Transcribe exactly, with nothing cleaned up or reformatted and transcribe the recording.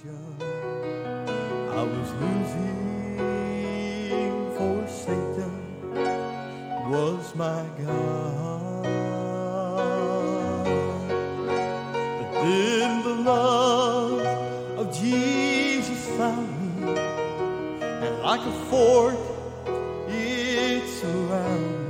young, I was losing, for Satan was my God. But then the love of Jesus found me, and like a fort it surrounded me.